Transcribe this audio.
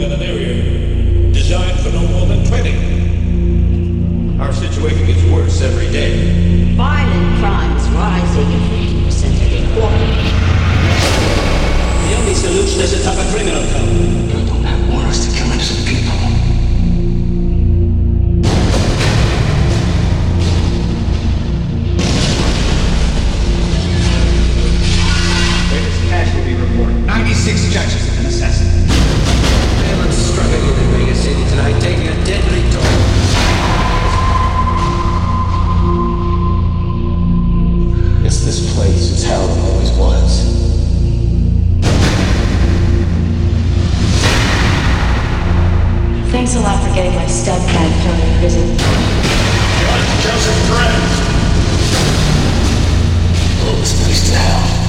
in an area designed for no more than 20. Our situation gets worse every day. Violent crimes rising at 50% every quarter. The only solution is a tougher criminal code. People don't have orders to kill innocent people. Greatest cash will be reported. 96 judges have been assassinated. Violence struck again in Vegas City tonight, taking a deadly toll. Guess this place is how it always was. Thanks a lot for getting my stud bag thrown in prison. Joseph Grant! Blow this place to hell.